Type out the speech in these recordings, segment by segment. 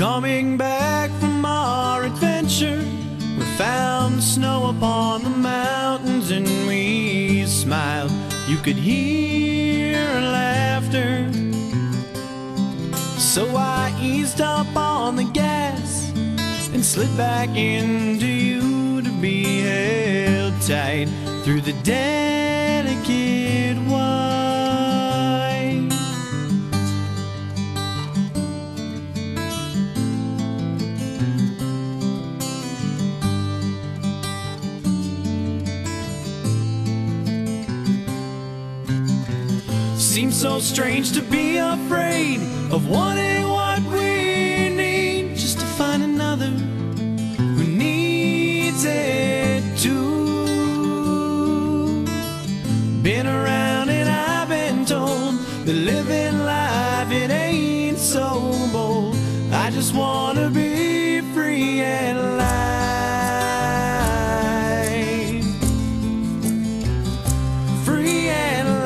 Coming back from our adventure, we found snow upon the mountains and we smiled. You could hear laughter. So I eased up on the gas and slid back into you to be held tight through the delicate wine. Seems so strange to be afraid of wanting what we need, just to find another who needs it too. Been around and I've been told that living life, it ain't so bold. I just wanna be free and alive. Free and alive.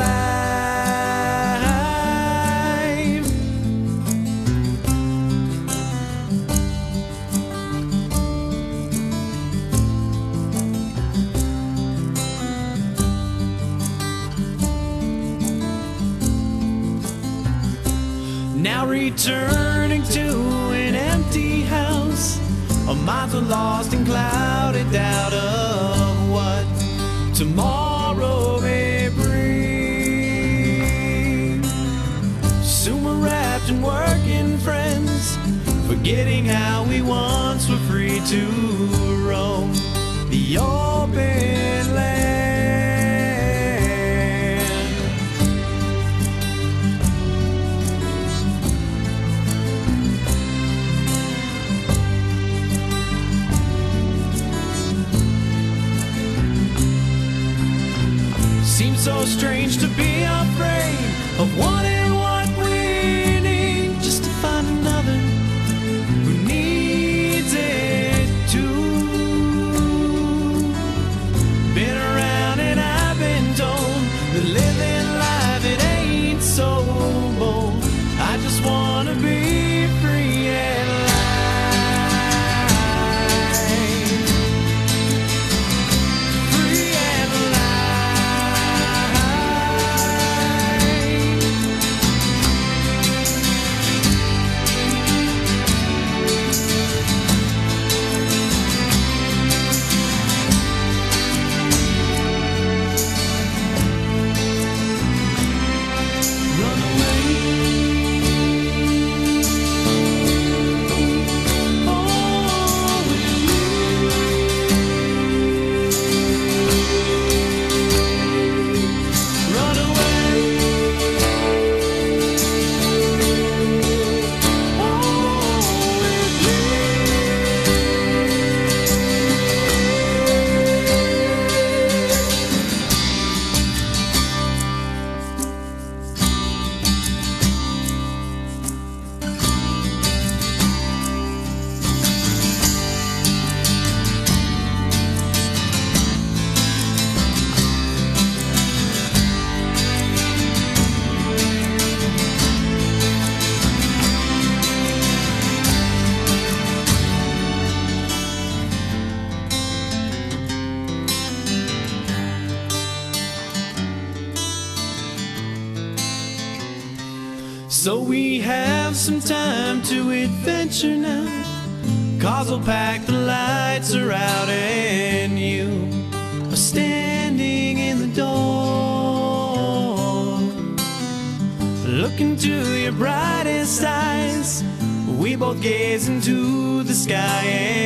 Now returning to an empty house, our minds are lost and clouded out of what tomorrow may bring. Soon we're wrapped in working friends, forgetting how we once were free to roam the open land. Seems so strange to be afraid of wanting what we need, just to find another who needs it too. Been around and I've been told that living life, it ain't so bold. I just wanna be free and alive. Free and alive. So we have some time to adventure now, 'cause we'll pack the lights are out and you are standing in the door. Look into your brightest eyes, we both gaze into the sky